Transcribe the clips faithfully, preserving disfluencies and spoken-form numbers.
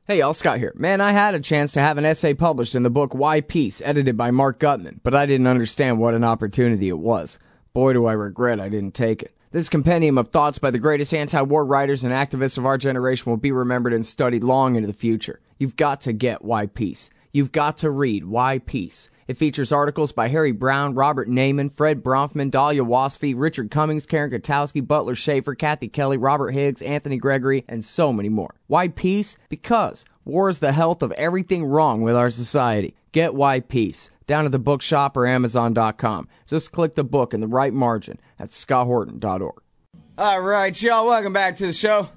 Hey y'all, Scott here. Man, I had a chance to have an essay published in the book Why Peace, edited by Mark Gutman, but I didn't understand what an opportunity it was. Boy, do I regret I didn't take it. This compendium of thoughts by the greatest anti-war writers and activists of our generation will be remembered and studied long into the future. You've got to get Why Peace. You've got to read Why Peace. It features articles by Harry Brown, Robert Naiman, Fred Bronfman, Dahlia Wasfy, Richard Cummings, Karen Kotowski, Butler Schaefer, Kathy Kelly, Robert Higgs, Anthony Gregory, and so many more. Why Peace? Because war is the health of everything wrong with our society. Get Why Peace down at the bookshop or amazon dot com. Just click the book in the right margin at scott horton dot org. All right, y'all, welcome back to the show.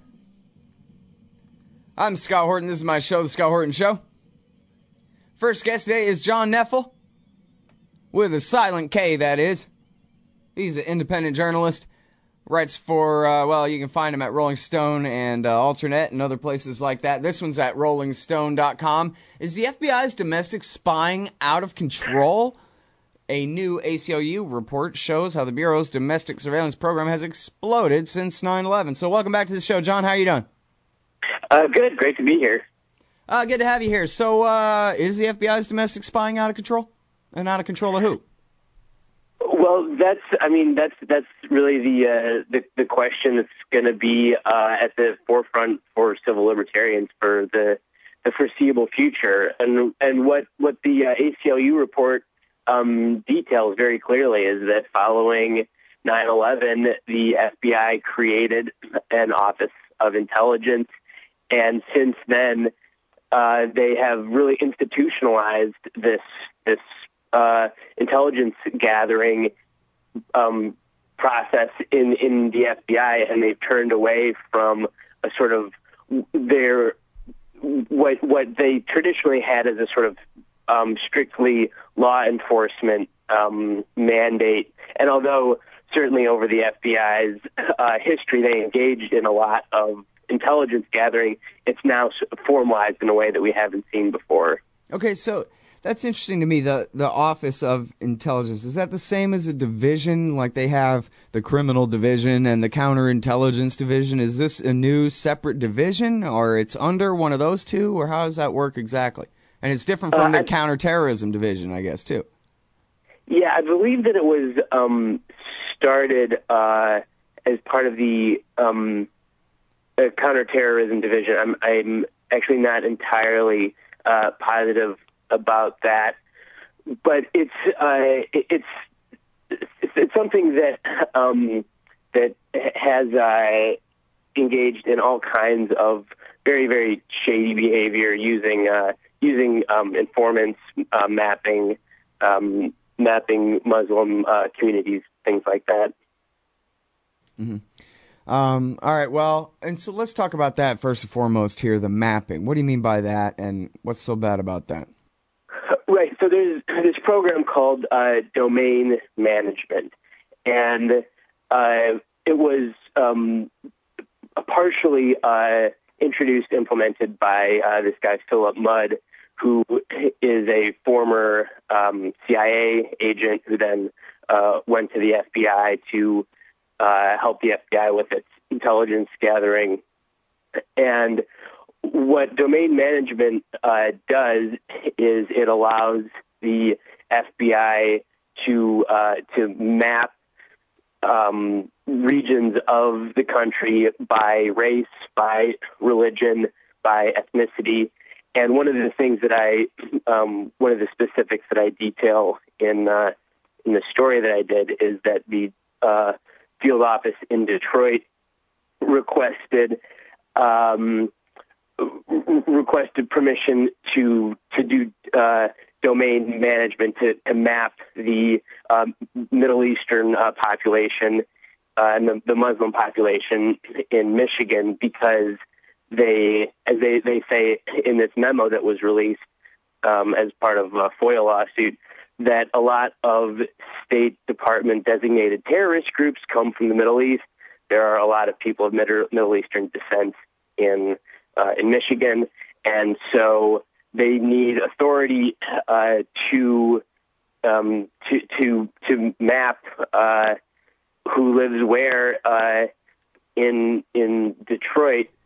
I'm Scott Horton. This is my show, The Scott Horton Show. First guest today is John Neffel, with a silent K, that is. He's an independent journalist. Writes for, uh, well, you can find him at Rolling Stone and uh, Alternet and other places like that. This one's at rolling stone dot com. Is the F B I's domestic spying out of control? A new A C L U report shows how the Bureau's domestic surveillance program has exploded since nine eleven. So welcome back to the show, John. How are you doing? Uh, good. Great to be here. Uh, good to have you here. So uh, is the F B I's domestic spying out of control? And out of control of who? Well, that's, I mean, that's that's really the uh, the, the question that's going to be uh, at the forefront for civil libertarians for the, the foreseeable future. And and what, what the uh, A C L U report um, details very clearly is that following nine eleven, the F B I created an Office of Intelligence, and since then, uh, they have really institutionalized this this Uh, intelligence gathering um, process in, in the F B I, and they've turned away from a sort of their what what they traditionally had as a sort of um, strictly law enforcement um, mandate. And although certainly over the F B I's uh, history they engaged in a lot of intelligence gathering, it's now formalized in a way that we haven't seen before. Okay, so that's interesting to me, the the Office of Intelligence. Is that the same as a division, like they have the criminal division and the counterintelligence division? Is this a new separate division, or it's under one of those two, or how does that work exactly? And it's different from uh, the I, counterterrorism division, I guess, too. Yeah, I believe that it was um, started uh, as part of the um, uh, counterterrorism division. I'm, I'm actually not entirely uh, positive about that, but it's uh, it's, it's it's something that um, that has uh, engaged in all kinds of very very shady behavior, using uh, using um, informants, uh, mapping um, mapping Muslim uh, communities, things like that. Mm-hmm. Um, all right, well, and so let's talk about that first and foremost here, the mapping. What do you mean by that, and what's so bad about that? Right. So there's this program called uh, Domain Management, and uh, it was um, partially uh, introduced, implemented by uh, this guy, Philip Mudd, who is a former um, C I A agent who then uh, went to the F B I to uh, help the F B I with its intelligence gathering. And what domain management uh, does is it allows the F B I to uh, to map um, regions of the country by race, by religion, by ethnicity. And one of the things that I, um, one of the specifics that I detail in uh, in the story that I did is that the uh, field office in Detroit requested. Um, requested permission to to do uh, domain management to, to map the um, Middle Eastern uh, population uh, and the, the Muslim population in Michigan, because they, as they, they say in this memo that was released um, as part of a FOIA lawsuit, that a lot of State Department designated terrorist groups come from the Middle East. There are a lot of people of Middle, Middle Eastern descent in Uh, in Michigan, and so they need authority uh, to um, to to to map uh, who lives where uh, in in Detroit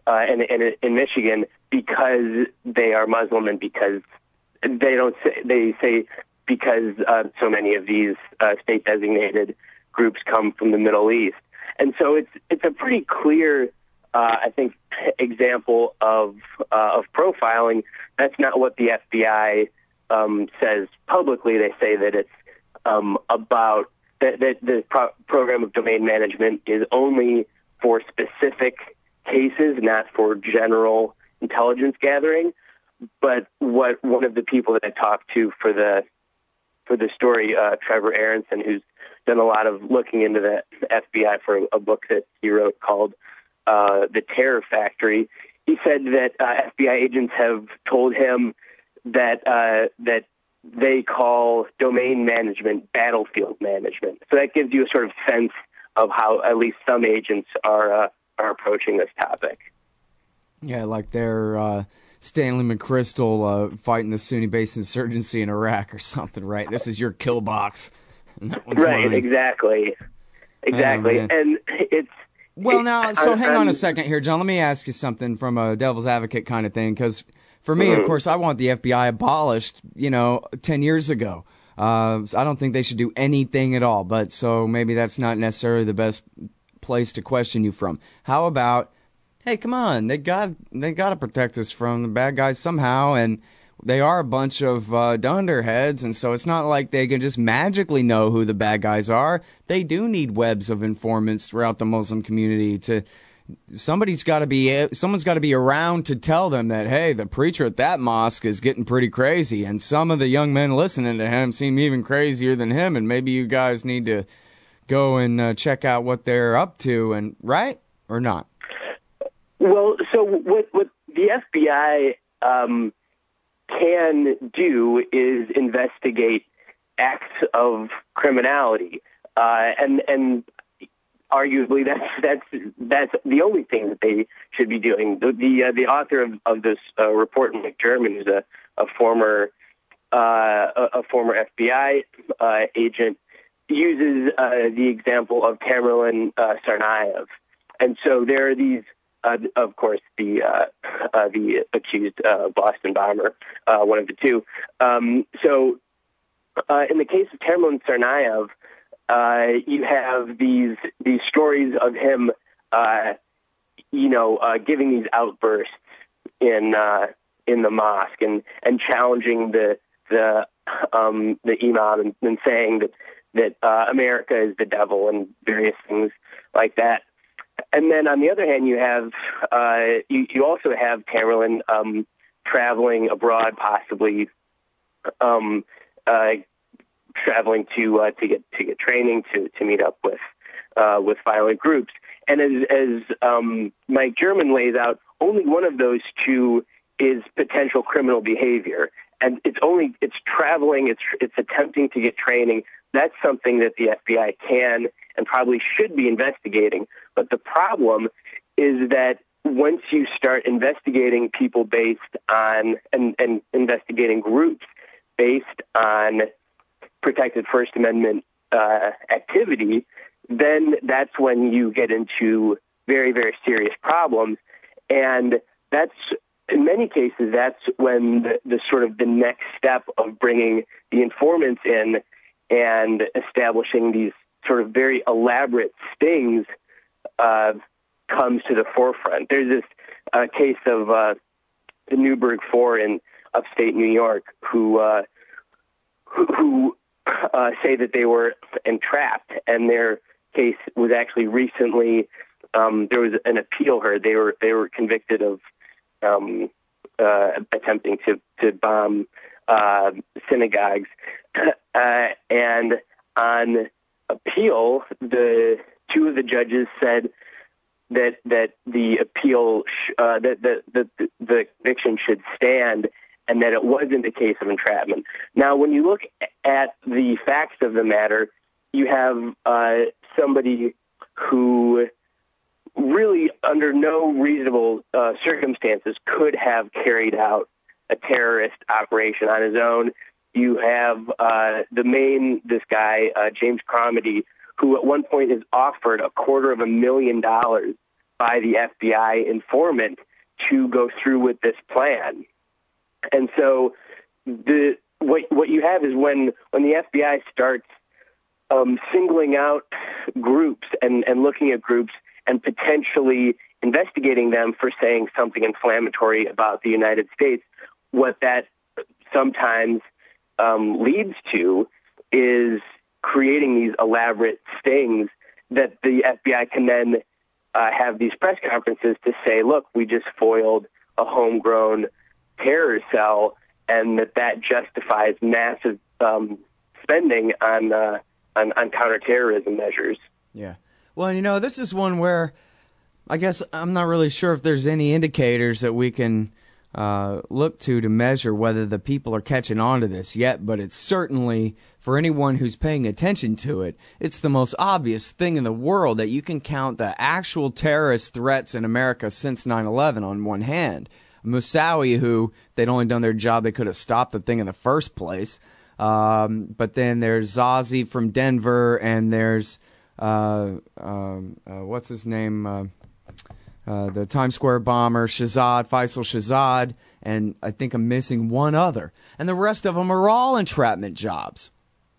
uh, in, in in Michigan because they are Muslim and because they don't say, they say because uh, so many of these uh, state designated groups come from the Middle East. And so it's it's a pretty clear, uh, I think, example of uh, of profiling. That's not what the F B I um, says publicly. They say that it's um, about that, that the pro- program of domain management is only for specific cases, not for general intelligence gathering. But what one of the people that I talked to for the for the story, uh, Trevor Aronson, who's done a lot of looking into the F B I for a book that he wrote called uh, The Terror Factory. He said that uh, F B I agents have told him that uh, that they call domain management battlefield management. So that gives you a sort of sense of how at least some agents are uh, are approaching this topic. Yeah, like they're uh, Stanley McChrystal uh, fighting the Sunni-based insurgency in Iraq or something, right? This is your kill box. Right, mine. exactly. Exactly. Oh, and it's... Well, it's, now, so I'm, hang on I'm, a second here, John. Let me ask you something from a devil's advocate kind of thing, because for me, mm-hmm. of course, I want the F B I abolished, you know, ten years ago. Uh, I don't think they should do anything at all, but so maybe that's not necessarily the best place to question you from. How about, hey, come on, they got they got to protect us from the bad guys somehow, and they are a bunch of uh, dunderheads, and so it's not like they can just magically know who the bad guys are. They do need webs of informants throughout the Muslim community. To somebody's got to be someone's got to be around to tell them that, hey, the preacher at that mosque is getting pretty crazy, and some of the young men listening to him seem even crazier than him, and maybe you guys need to go and uh, check out what they're up to, and right or not? Well, so what what the F B I um, can do is investigate acts of criminality, uh, and and arguably that's that's that's the only thing that they should be doing. The the, uh, the author of, of this uh, report, McDermott, who's a a former uh, a, a former F B I uh, agent, uses uh, the example of Tamerlan uh, Tsarnaev, and so there are these. Uh, of course, the uh, uh, the accused uh, Boston bomber, uh, one of the two. Um, so, uh, in the case of Tamerlan Tsarnaev, uh, you have these these stories of him, uh, you know, uh, giving these outbursts in uh, in the mosque and, and challenging the the um, the imam and, and saying that that uh, America is the devil and various things like that. And then on the other hand, you have uh, you, you also have Tamerlan um, traveling abroad, possibly um, uh, traveling to uh, to get to get training to, to meet up with uh, with violent groups. And as, as um, Mike German lays out, only one of those two is potential criminal behavior, and it's only it's traveling, it's it's attempting to get training. That's something that the F B I can and probably should be investigating. But the problem is that once you start investigating people based on and, and investigating groups based on protected First Amendment uh, activity, then that's when you get into very, very serious problems. And that's, in many cases, that's when the, the sort of the next step of bringing the informants in and establishing these sort of very elaborate stings uh, comes to the forefront. There's this uh, case of uh, the Newburgh Four in upstate New York who uh, who, who uh, say that they were entrapped, and their case was actually recently um, there was an appeal heard. They were they were convicted of um, uh, attempting to to bomb uh, synagogues, uh, and on appeal, the two of the judges said that that the appeal sh- uh, that the, the the conviction should stand, and that it wasn't a case of entrapment. Now, when you look at the facts of the matter, you have uh, somebody who really, under no reasonable uh, circumstances, could have carried out a terrorist operation on his own. You have uh, the main, this guy, uh, James Cromedy, who at one point has offered a quarter of a million dollars by the F B I informant to go through with this plan. And so the what what you have is when when the F B I starts um, singling out groups and, and looking at groups and potentially investigating them for saying something inflammatory about the United States, what that sometimes um, leads to is creating these elaborate stings that the F B I can then uh, have these press conferences to say, look, we just foiled a homegrown terror cell, and that that justifies massive um, spending on, uh, on on counterterrorism measures. Yeah. Well, you know, this is one where I guess I'm not really sure if there's any indicators that we can uh, look to to measure whether the people are catching on to this yet, but it's certainly, for anyone who's paying attention to it, it's the most obvious thing in the world that you can count the actual terrorist threats in America since nine eleven on one hand. Moussaoui, who they'd only done their job, they could have stopped the thing in the first place. Um, but then there's Zazi from Denver, and there's, uh, um, uh, what's his name? Uh, Uh, the Times Square bomber, Shahzad, Faisal Shahzad, and I think I'm missing one other. And the rest of them are all entrapment jobs.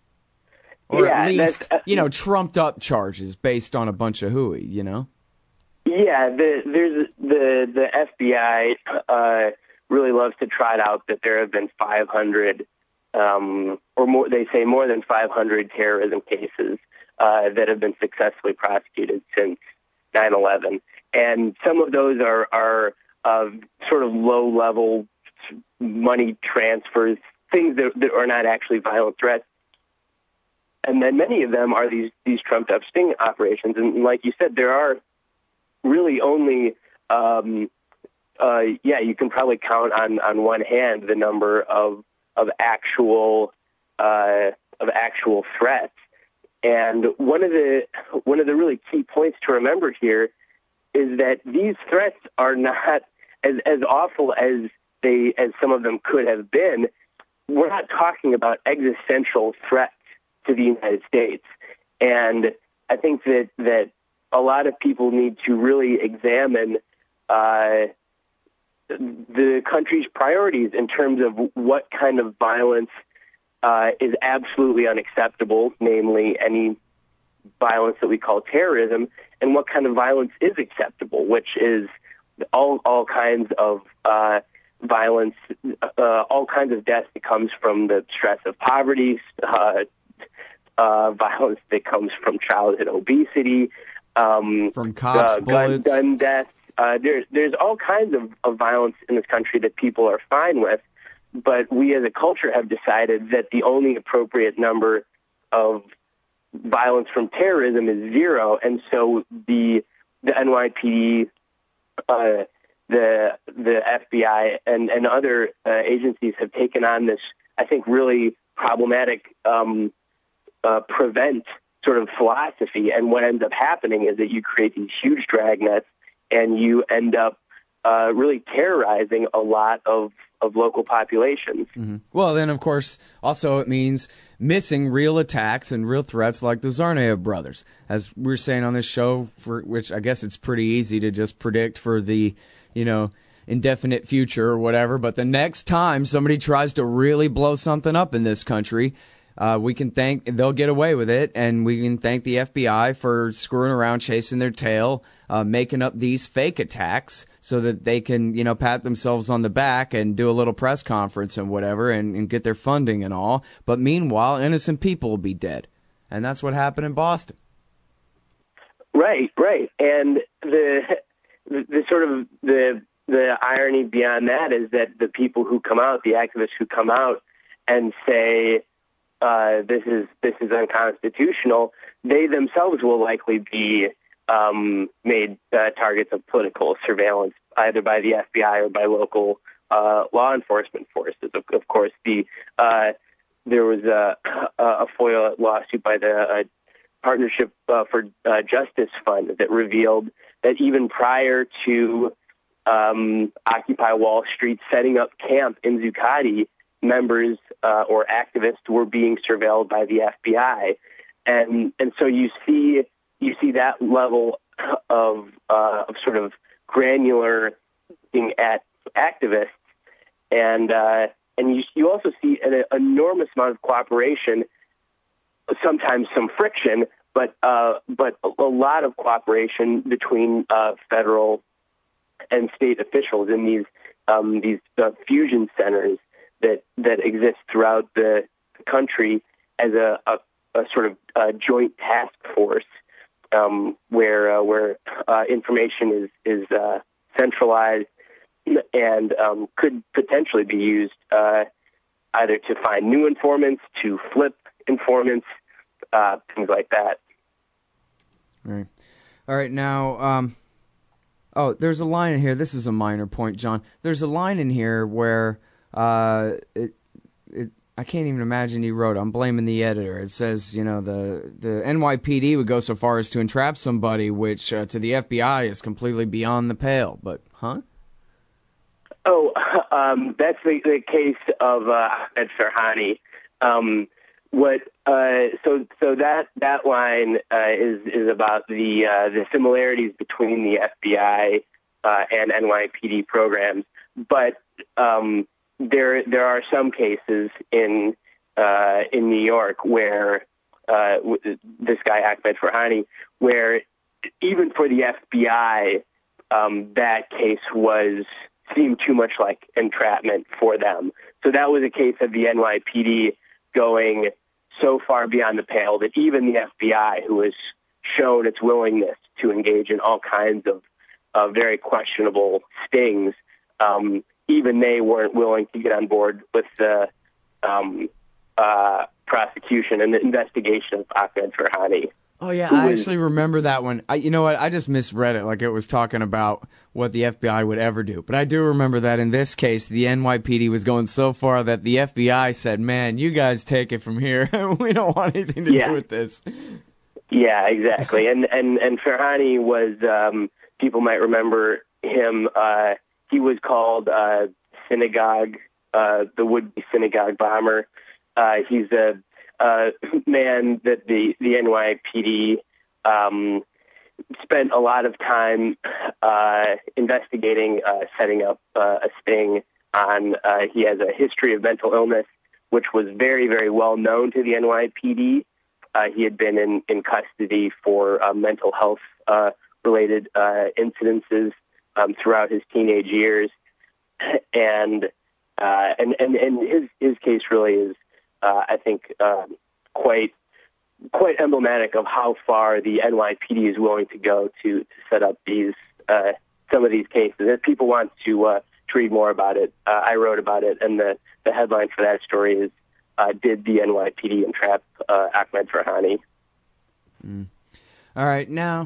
Or yeah, at least, uh, you know, trumped up charges based on a bunch of hooey, you know? Yeah, the, there's the the F B I uh, really loves to trot out that there have been five hundred, um, or more, they say more than five hundred terrorism cases uh, that have been successfully prosecuted since nine eleven. And some of those are, are uh, sort of low-level money transfers, things that, that are not actually violent threats. And then many of them are these, these trumped-up sting operations. And like you said, there are really only, um, uh, yeah, you can probably count on, on one hand the number of of actual uh, of actual threats. And one of the one of the really key points to remember here is that these threats are not as, as awful as they as some of them could have been. We're not talking about existential threats to the United States. And I think that, that a lot of people need to really examine uh, the country's priorities in terms of what kind of violence uh, is absolutely unacceptable, namely any violence that we call terrorism, and what kind of violence is acceptable, which is all all kinds of uh, violence, uh, all kinds of death that comes from the stress of poverty, uh, uh, violence that comes from childhood obesity, um, from cops, uh, gun, bullets, gun deaths. Uh, there's there's all kinds of, of violence in this country that people are fine with, but we as a culture have decided that the only appropriate number of violence from terrorism is zero, and so the the N Y P D, uh, the the F B I, and and other uh, agencies have taken on this, I think, really problematic um, uh, prevent sort of philosophy. And what ends up happening is that you create these huge dragnets, and you end up uh, really terrorizing a lot of of local populations. Mm-hmm. Well, then, of course, also it means missing real attacks and real threats like the Tsarnaev brothers. As we were saying on this show, for which I guess it's pretty easy to just predict for the, you know, indefinite future or whatever, but the next time somebody tries to really blow something up in this country, uh, we can thank, they'll get away with it, and we can thank the F B I for screwing around, chasing their tail, uh, making up these fake attacks so that they can, you know, pat themselves on the back and do a little press conference and whatever and, and get their funding and all. But meanwhile, innocent people will be dead. And that's what happened in Boston. Right, right. And the the, the sort of the the irony beyond that is that the people who come out, the activists who come out and say uh, this is this is unconstitutional, they themselves will likely be um, made uh, targets of political surveillance, either by the F B I or by local uh, law enforcement forces. Of, of course, the uh, there was a, a FOIA lawsuit by the uh, Partnership uh, for uh, Justice Fund that revealed that even prior to um, Occupy Wall Street setting up camp in Zuccotti, members uh, or activists were being surveilled by the F B I, and and so you see you see that level of uh, of sort of granular looking at activists, and uh, and you you also see an enormous amount of cooperation, sometimes some friction, but uh, but a lot of cooperation between uh, federal and state officials in these um, these uh, fusion centers that that exist throughout the country as a, a, a sort of uh, joint task force um, where uh, where uh, information is is uh, centralized and um, could potentially be used uh, either to find new informants, to flip informants, uh, things like that. All right. All right. Now, um, oh, there's a line in here. This is a minor point, John. There's a line in here where uh, it, it, I can't even imagine you wrote it. I'm blaming the editor. It says, you know, the, the N Y P D would go so far as to entrap somebody, which uh, to the F B I is completely beyond the pale. But, huh? Oh, um, that's the, the case of uh, Ahmed Farhani. Um, what uh, so so that that line uh, is is about the uh, the similarities between the F B I uh, and N Y P D programs, but um, there there are some cases in uh, in New York where uh, this guy Ahmed Farhani, where even for the F B I, um, that case was. Seemed too much like entrapment for them. So that was a case of the N Y P D going so far beyond the pale that even the F B I, who has shown its willingness to engage in all kinds of uh, very questionable stings, um, even they weren't willing to get on board with the um, uh, prosecution and the investigation of Ahmed Farhani. Oh, yeah, I actually remember that one. I, you know what? I just misread it like it was talking about what the F B I would ever do. But I do remember that in this case, the N Y P D was going so far that the F B I said, man, you guys take it from here. We don't want anything to yeah. do with this. Yeah, exactly. And and, and Farhani was, um, people might remember him, uh, he was called uh, synagogue, uh, the would-be synagogue bomber. Uh, he's a Uh, man that the, the N Y P D um, spent a lot of time uh, investigating, uh, setting up uh, a sting on. Uh, he has a history of mental illness, which was very, very well known to the N Y P D. Uh, he had been in, in custody for uh, mental health uh, related uh, incidences um, throughout his teenage years, and uh, and and and his his case really is. Uh, I think um, quite quite emblematic of how far the N Y P D is willing to go to, to set up these uh, some of these cases. If people want to uh, to read more about it, uh, I wrote about it, and the, the headline for that story is uh, "Did the N Y P D entrap uh, Ahmed Farhani?" Mm. All right, now.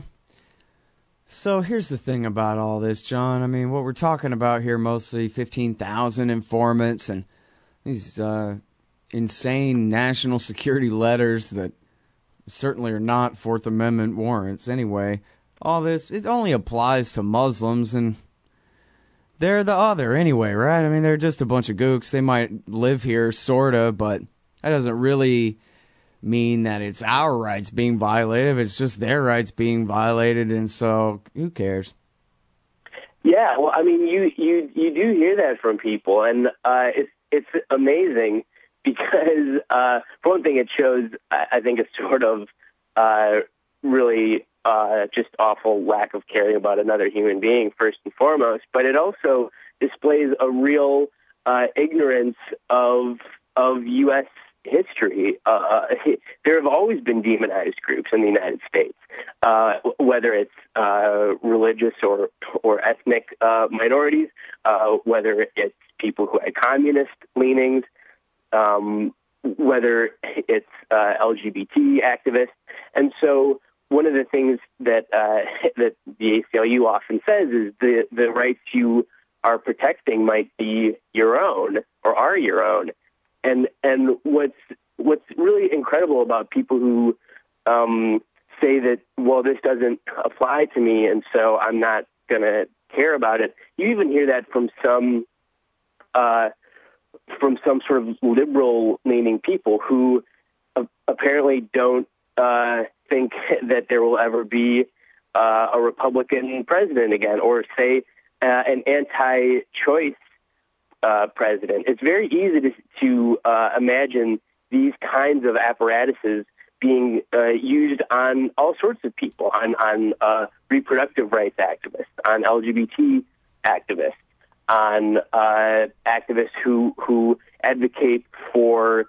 So here's the thing about all this, John. I mean, what we're talking about here mostly fifteen thousand informants and these. Uh, insane national security letters that certainly are not Fourth Amendment warrants anyway. All this, it only applies to Muslims, and they're the other anyway, right? I mean, they're just a bunch of gooks. They might live here, sorta, but that doesn't really mean that it's our rights being violated. It's just their rights being violated, and so who cares? Yeah, well, I mean, you, you, you do hear that from people, and uh, it's it's amazing. Because, uh, for one thing, it shows, I think, a sort of uh, really uh, just awful lack of caring about another human being, first and foremost. But it also displays a real uh, ignorance of of U S history. Uh, there have always been demonized groups in the United States, uh, whether it's uh, religious or or ethnic uh, minorities, uh, whether it's people who had communist leanings. Um, whether it's uh, L G B T activists. And so one of the things that uh, that the A C L U often says is the, the rights you are protecting might be your own or are your own. And and what's what's really incredible about people who um, say that, well, this doesn't apply to me, and so I'm not going to care about it. You even hear that from some uh, from some sort of liberal-leaning people who uh, apparently don't uh, think that there will ever be uh, a Republican president again, or say uh, an anti-choice uh, president. It's very easy to, to uh, imagine these kinds of apparatuses being uh, used on all sorts of people, on, on uh, reproductive rights activists, on L G B T activists, on uh, activists who who advocate for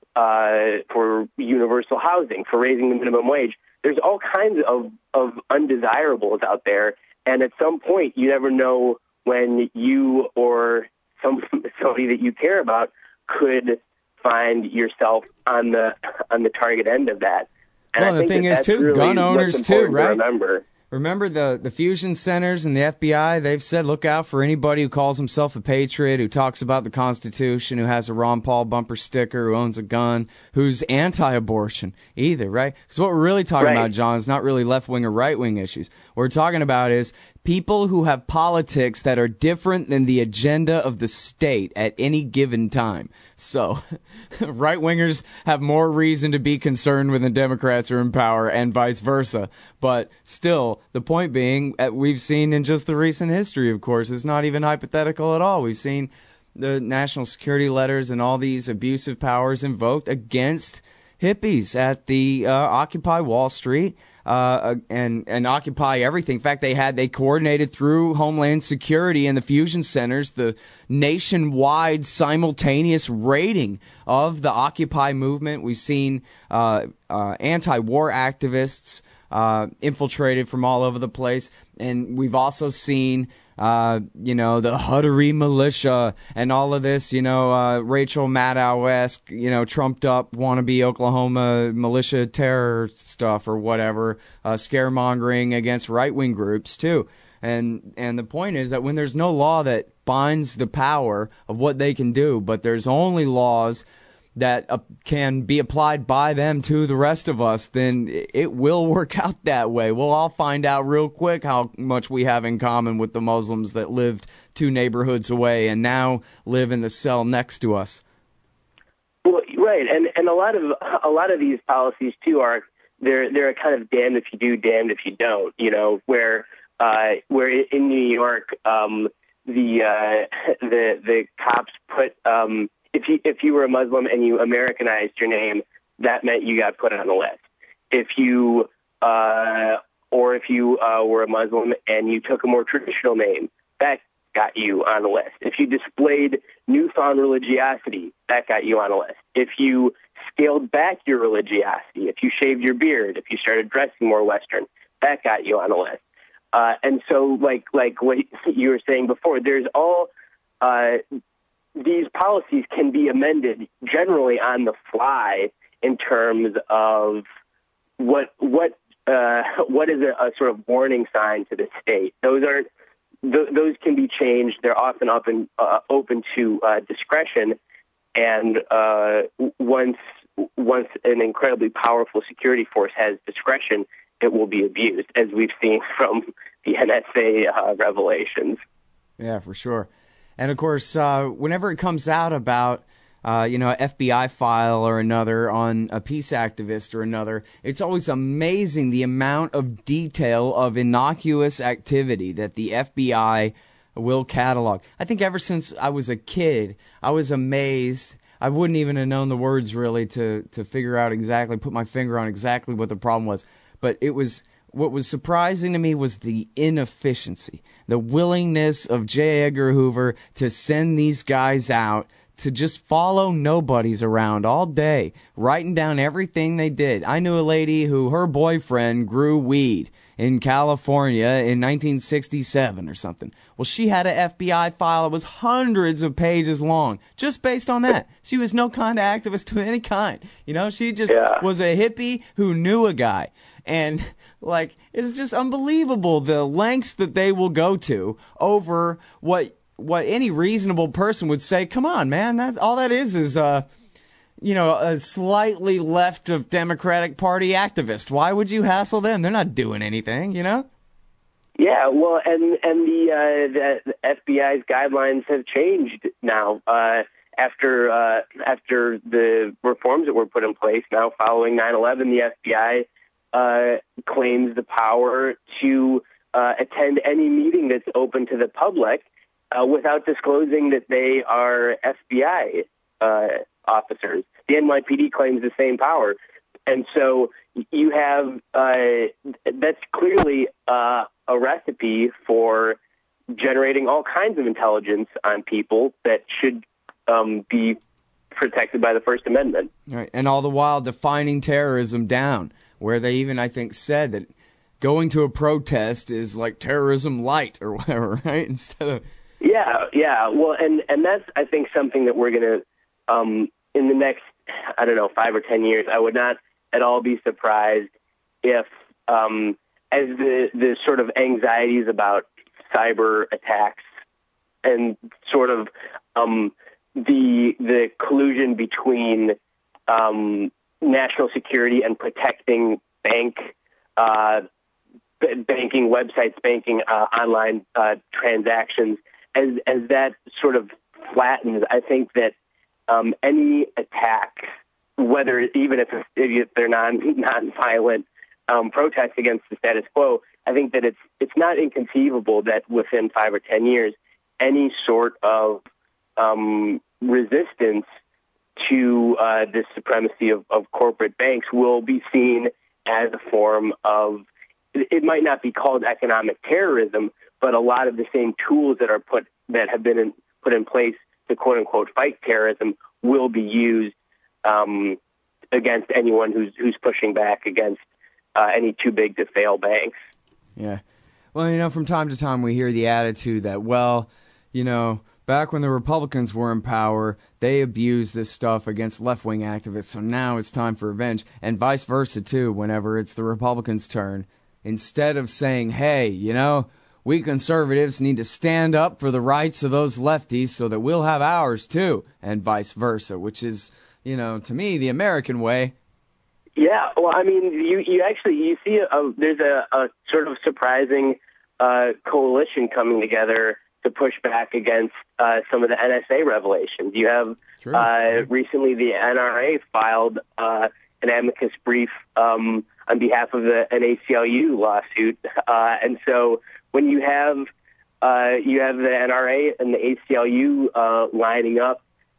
uh, for universal housing, for raising the minimum wage. There's all kinds of, of undesirables out there, and at some point, you never know when you or some somebody that you care about could find yourself on the on the target end of that. And well, I the think thing that is, too, really gun owners, too, right? Remember. Remember the, the fusion centers and the F B I? They've said, look out for anybody who calls himself a patriot, who talks about the Constitution, who has a Ron Paul bumper sticker, who owns a gun, who's anti-abortion either, right? Because what we're really talking Right. about, John, is not really left-wing or right-wing issues. What we're talking about is people who have politics that are different than the agenda of the state at any given time. So, right-wingers have more reason to be concerned when the Democrats are in power and vice versa. But still, the point being, uh, we've seen in just the recent history, of course, it's not even hypothetical at all. We've seen the national security letters and all these abusive powers invoked against hippies at the uh, Occupy Wall Street. Uh, and, and occupy everything. In fact, they had, they coordinated through Homeland Security and the fusion centers, the nationwide simultaneous raiding of the Occupy movement. We've seen, uh, uh, anti-war activists, uh, infiltrated from all over the place. And we've also seen, uh, you know, the Huttery militia and all of this, you know, uh, Rachel Maddow-esque, you know, trumped up wannabe Oklahoma militia terror stuff or whatever, uh, scaremongering against right-wing groups too. And, and the point is that when there's no law that binds the power of what they can do, but there's only laws that uh, can be applied by them to the rest of us, then it will work out that way. We'll all find out real quick how much we have in common with the Muslims that lived two neighborhoods away and now live in the cell next to us. Well, right, and and a lot of a lot of these policies too are they're they're kind of damned if you do, damned if you don't. You know, where uh, where in New York, um, the uh, the the cops put. Um, If you if you were a Muslim and you Americanized your name, that meant you got put on the list. If you uh, or if you uh, were a Muslim and you took a more traditional name, that got you on the list. If you displayed newfound religiosity, that got you on the list. If you scaled back your religiosity, if you shaved your beard, if you started dressing more Western, that got you on the list. Uh, and so, like like what you were saying before, there's all. Uh, These policies can be amended generally on the fly in terms of what what uh, what is a, a sort of warning sign to the state. Those aren't th- those can be changed. They're often open uh, open to uh, discretion, and uh, once once an incredibly powerful security force has discretion, it will be abused, as we've seen from the N S A uh, revelations. Yeah, for sure. And, of course, uh, whenever it comes out about, uh, you know, an F B I file or another on a peace activist or another, it's always amazing the amount of detail of innocuous activity that the F B I will catalog. I think ever since I was a kid, I was amazed. I wouldn't even have known the words, really, to, to figure out exactly, put my finger on exactly what the problem was. But it was... What was surprising to me was the inefficiency, the willingness of J. Edgar Hoover to send these guys out to just follow nobodies around all day, writing down everything they did. I knew a lady who her boyfriend grew weed in California in nineteen sixty-seven or something. Well, she had an F B I file that was hundreds of pages long, just based on that. She was no kind of activist of any kind. You know, she just yeah. was a hippie who knew a guy. And, like, it's just unbelievable the lengths that they will go to over what what any reasonable person would say, come on, man, that's all that is is, uh, you know, a slightly left of Democratic Party activist. Why would you hassle them? They're not doing anything, you know? Yeah, well, and and the, uh, the, the F B I's guidelines have changed now uh, after uh, after the reforms that were put in place. Now, following nine eleven, the F B I uh, claims the power to uh, attend any meeting that's open to the public uh, without disclosing that they are F B I uh, officers. The N Y P D claims the same power. And so you have, uh, that's clearly uh, a recipe for generating all kinds of intelligence on people that should um, be protected by the First Amendment. Right. And all the while defining terrorism down, where they even, I think, said that going to a protest is like terrorism light or whatever, right? Instead of... Yeah, yeah. Well, and, and that's, I think, something that we're going to, um, in the next, I don't know, five or ten years, I would not at all be surprised if, um, as the, the sort of anxieties about cyber attacks and sort of um, the the collusion between um, national security and protecting bank uh, b- banking websites, banking uh, online uh, transactions, as as that sort of flattens, I think that um, any attack, whether even if, if they're non non-violent um, protests against the status quo, I think that it's it's not inconceivable that within five or ten years, any sort of um, resistance to uh, this supremacy of, of corporate banks will be seen as a form of, it might not be called economic terrorism, but a lot of the same tools that are put that have been in, put in place to quote unquote fight terrorism will be used um, against anyone who's who's pushing back against uh, any too big to fail banks. Yeah. Well, you know, from time to time we hear the attitude that, well, you know, back when the Republicans were in power, they abused this stuff against left-wing activists, so now it's time for revenge. And vice versa, too, whenever it's the Republicans' turn. Instead of saying, hey, you know, we conservatives need to stand up for the rights of those lefties so that we'll have ours, too, and vice versa, which is, you know, to me, the American way. Yeah, well, I mean, you, you actually, you see a, there's a, a sort of surprising uh, coalition coming together to push back against uh, some of the N S A revelations. You have uh, recently the N R A filed uh, an amicus brief um, on behalf of the an A C L U lawsuit, uh, and so when you have uh, you have the N R A and the A C L U uh, lining up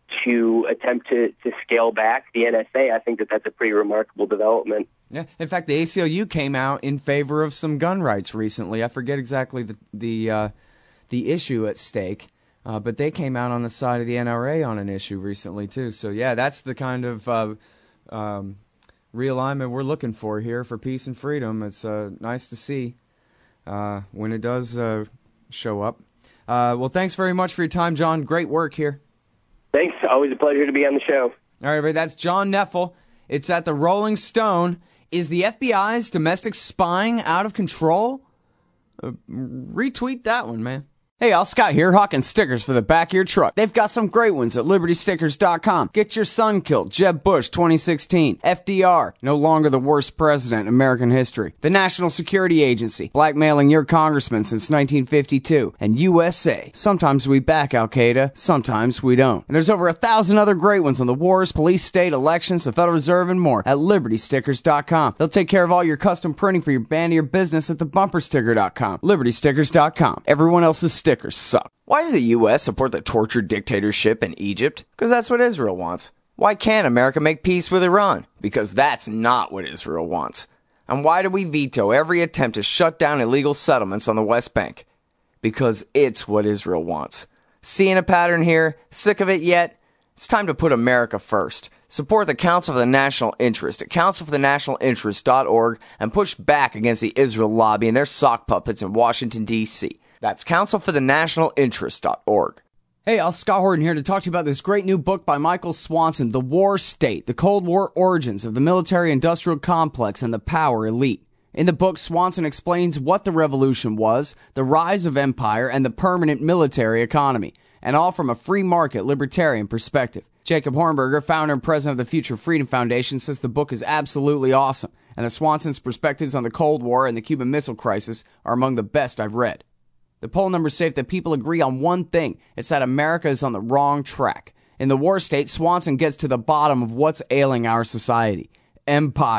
to attempt to, to scale back the N S A, I think that that's a pretty remarkable development. Yeah, in fact, the A C L U came out in favor of some gun rights recently. I forget exactly the the uh, the issue at stake, uh, but they came out on the side of the N R A on an issue recently too. So yeah, that's the kind of uh, um, realignment we're looking for here for peace and freedom. It's uh, nice to see uh, when it does uh, show up. Uh, well, thanks very much for your time, John. Great work here. Thanks. Always a pleasure to be on the show. All right, everybody, that's John Neffel. It's at the Rolling Stone. Is the F B I's domestic spying out of control? Uh, retweet that one, man. Hey, all, Scott here, hawking stickers for the back of your truck. They've got some great ones at Liberty Stickers dot com. Get your son killed, Jeb Bush twenty sixteen. F D R, no longer the worst president in American history. The National Security Agency, blackmailing your congressman since nineteen fifty-two. And U S A, sometimes we back Al-Qaeda, sometimes we don't. And there's over a thousand other great ones on the wars, police, state, elections, the Federal Reserve, and more at Liberty Stickers dot com. They'll take care of all your custom printing for your band or your business at the Bumper Sticker dot com. Liberty Stickers dot com. Everyone else's stickers suck. Why does the U S support the tortured dictatorship in Egypt? Because that's what Israel wants. Why can't America make peace with Iran? Because that's not what Israel wants. And why do we veto every attempt to shut down illegal settlements on the West Bank? Because it's what Israel wants. Seeing a pattern here? Sick of it yet? It's time to put America first. Support the Council for the National Interest at council for the national interest dot org and push back against the Israel lobby and their sock puppets in Washington, D C That's council for the national interest dot org. Hey, Al Scott Horton here to talk to you about this great new book by Michael Swanson, The War State, The Cold War Origins of the Military-Industrial Complex and the Power Elite. In the book, Swanson explains what the revolution was, the rise of empire, and the permanent military economy, and all from a free market libertarian perspective. Jacob Hornberger, founder and president of the Future Freedom Foundation, says the book is absolutely awesome, and that Swanson's perspectives on the Cold War and the Cuban Missile Crisis are among the best I've read. The poll numbers say that people agree on one thing. It's that America is on the wrong track. In The War State, Swanson gets to the bottom of what's ailing our society. Empire.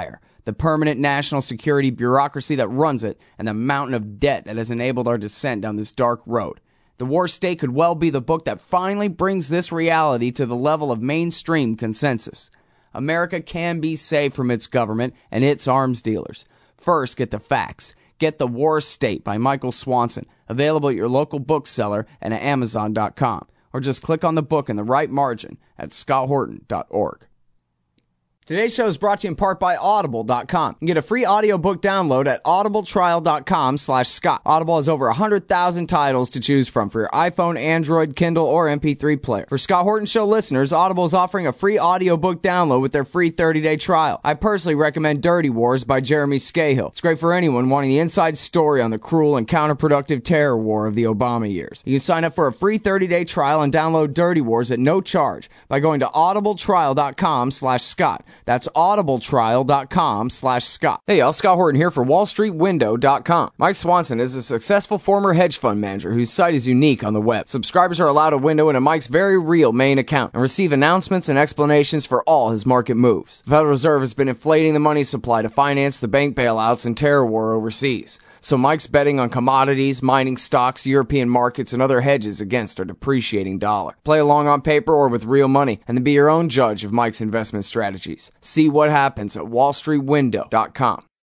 the permanent national security bureaucracy that runs it, and the mountain of debt that has enabled our descent down this dark road. The War State could well be the book that finally brings this reality to the level of mainstream consensus. America can be saved from its government and its arms dealers. First, get the facts. Get The War State by Michael Swanson, available at your local bookseller and at amazon dot com. Or just click on the book in the right margin at scott horton dot org. Today's show is brought to you in part by audible dot com. You can get a free audiobook download at audibletrial dot com slash Scott. Audible has over one hundred thousand titles to choose from for your iPhone, Android, Kindle, or M P three player. For Scott Horton Show listeners, Audible is offering a free audiobook download with their free thirty-day trial. I personally recommend Dirty Wars by Jeremy Scahill. It's great for anyone wanting the inside story on the cruel and counterproductive terror war of the Obama years. You can sign up for a free thirty-day trial and download Dirty Wars at no charge by going to audibletrial dot com slash Scott. That's audibletrial dot com slash Scott. Hey y'all, Scott Horton here for wall street window dot com. Mike Swanson is a successful former hedge fund manager whose site is unique on the web. Subscribers are allowed a window into Mike's very real main account and receive announcements and explanations for all his market moves. The Federal Reserve has been inflating the money supply to finance the bank bailouts and terror war overseas. So Mike's betting on commodities, mining stocks, European markets, and other hedges against our depreciating dollar. Play along on paper or with real money, and then be your own judge of Mike's investment strategies. See what happens at wall street window dot com.